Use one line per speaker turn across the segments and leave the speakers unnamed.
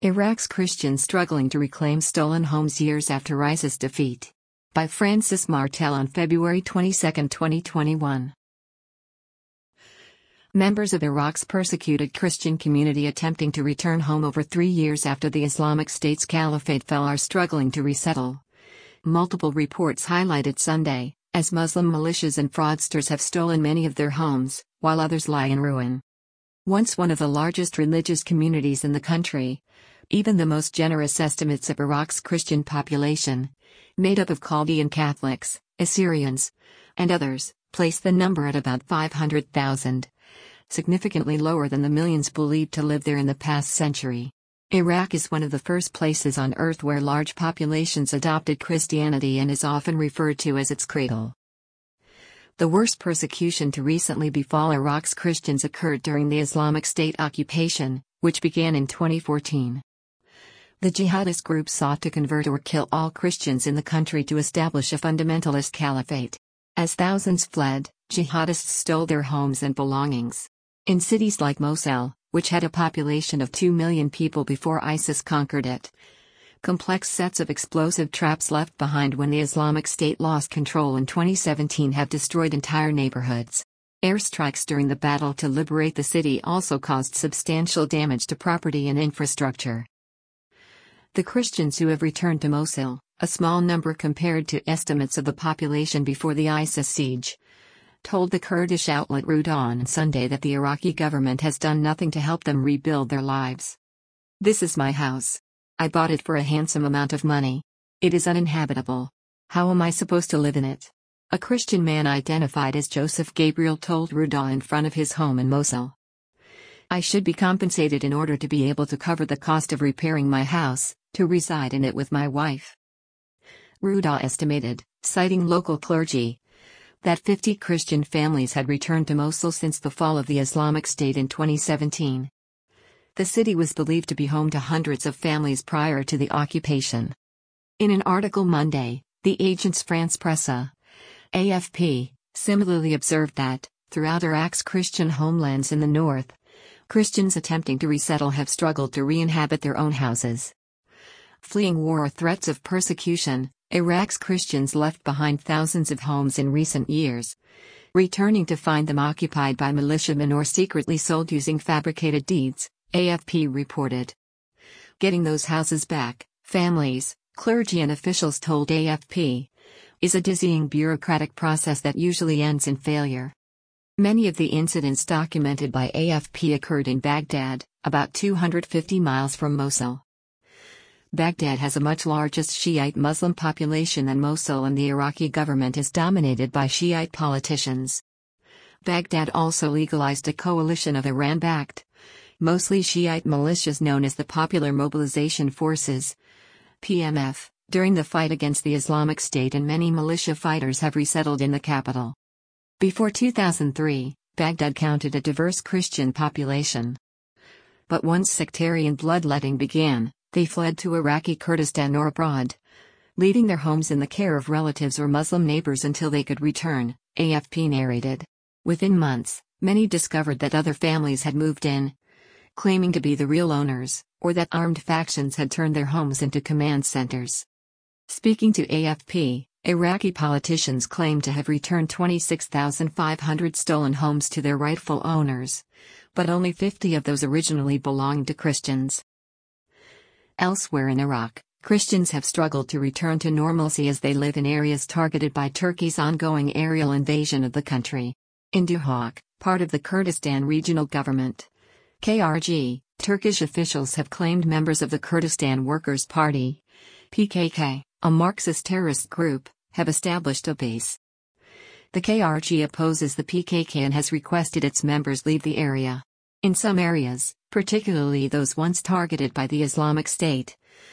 Iraq's Christians struggling to reclaim stolen homes years after ISIS defeat. By Francis Martel on February 22, 2021. Members of Iraq's persecuted Christian community attempting to return home over 3 years after the Islamic State's caliphate fell are struggling to resettle. Multiple reports highlighted Sunday, as Muslim militias and fraudsters have stolen many of their homes, while others lie in ruin. Once one of the largest religious communities in the country, even the most generous estimates of Iraq's Christian population, made up of Chaldean Catholics, Assyrians, and others, place the number at about 500,000. Significantly lower than the millions believed to live there in the past century. Iraq is one of the first places on earth where large populations adopted Christianity and is often referred to as its cradle. The worst persecution to recently befall Iraq's Christians occurred during the Islamic State occupation, which began in 2014. The jihadist group sought to convert or kill all Christians in the country to establish a fundamentalist caliphate. As thousands fled, jihadists stole their homes and belongings. In cities like Mosul, which had a population of 2 million people before ISIS conquered it, complex sets of explosive traps left behind when the Islamic State lost control in 2017 have destroyed entire neighborhoods. Airstrikes during the battle to liberate the city also caused substantial damage to property and infrastructure. The Christians who have returned to Mosul, a small number compared to estimates of the population before the ISIS siege, told the Kurdish outlet Ruda on Sunday that the Iraqi government has done nothing to help them rebuild their lives. "This is my house. I bought it for a handsome amount of money. It is uninhabitable. How am I supposed to live in it?" A Christian man identified as Joseph Gabriel told Ruda in front of his home in Mosul. "I should be compensated in order to be able to cover the cost of repairing my house, to reside in it with my wife." Ruda estimated, citing local clergy, that 50 Christian families had returned to Mosul since the fall of the Islamic State in 2017. The city was believed to be home to hundreds of families prior to the occupation. In an article Monday, the Agence France-Presse, AFP, similarly observed that, throughout Iraq's Christian homelands in the north, Christians attempting to resettle have struggled to re-inhabit their own houses. Fleeing war or threats of persecution, Iraq's Christians left behind thousands of homes in recent years, returning to find them occupied by militiamen or secretly sold using fabricated deeds, AFP reported. Getting those houses back, families, clergy and officials told AFP, is a dizzying bureaucratic process that usually ends in failure. Many of the incidents documented by AFP occurred in Baghdad, about 250 miles from Mosul. Baghdad has a much largest Shiite Muslim population than Mosul, and the Iraqi government is dominated by Shiite politicians. Baghdad also legalized a coalition of Iran-backed, mostly Shiite militias known as the Popular Mobilization Forces, PMF, during the fight against the Islamic State, and many militia fighters have resettled in the capital. Before 2003, Baghdad counted a diverse Christian population. But once sectarian bloodletting began, they fled to Iraqi Kurdistan or abroad, leaving their homes in the care of relatives or Muslim neighbors until they could return, AFP narrated. Within months, many discovered that other families had moved in, claiming to be the real owners, or that armed factions had turned their homes into command centers. Speaking to AFP, Iraqi politicians claim to have returned 26,500 stolen homes to their rightful owners, but only 50 of those originally belonged to Christians. Elsewhere in Iraq, Christians have struggled to return to normalcy as they live in areas targeted by Turkey's ongoing aerial invasion of the country. In Duhok, part of the Kurdistan Regional Government, KRG, Turkish officials have claimed members of the Kurdistan Workers' Party, PKK, a Marxist terrorist group, have established a base. The KRG opposes the PKK and has requested its members leave the area. In some areas, particularly those once targeted by the Islamic State,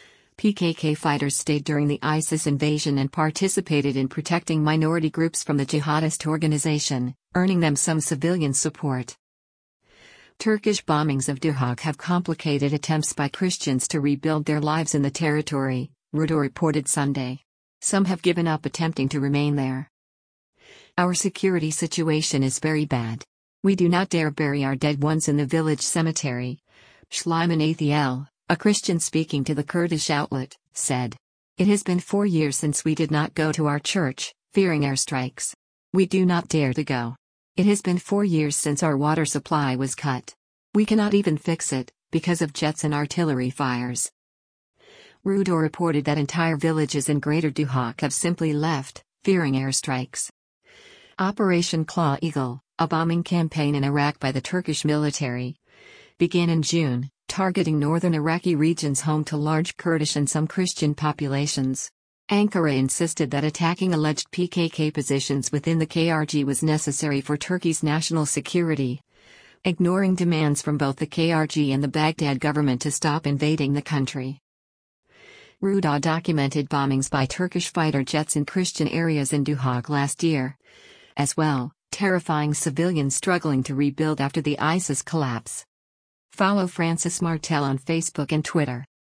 PKK fighters stayed during the ISIS invasion and participated in protecting minority groups from the jihadist organization, earning them some civilian support. Turkish bombings of Duhok have complicated attempts by Christians to rebuild their lives in the territory, Ruda reported Sunday. Some have given up attempting to remain there. "Our security situation is very bad. We do not dare bury our dead ones in the village cemetery," Shlyman Athiel, A Christian speaking to the Kurdish outlet said, "It has been 4 years since we did not go to our church, fearing airstrikes. We do not dare to go. It has been 4 years since our water supply was cut. We cannot even fix it, because of jets and artillery fires." Rudaw reported that entire villages in Greater Duhok have simply left, fearing airstrikes. Operation Claw Eagle, a bombing campaign in Iraq by the Turkish military, began in June, targeting northern Iraqi regions home to large Kurdish and some Christian populations. Ankara insisted that attacking alleged PKK positions within the KRG was necessary for Turkey's national security, ignoring demands from both the KRG and the Baghdad government to stop invading the country. Rudaw documented bombings by Turkish fighter jets in Christian areas in Duhok last year, as well, terrifying civilians struggling to rebuild after the ISIS collapse. Follow Francis Martel on Facebook and Twitter.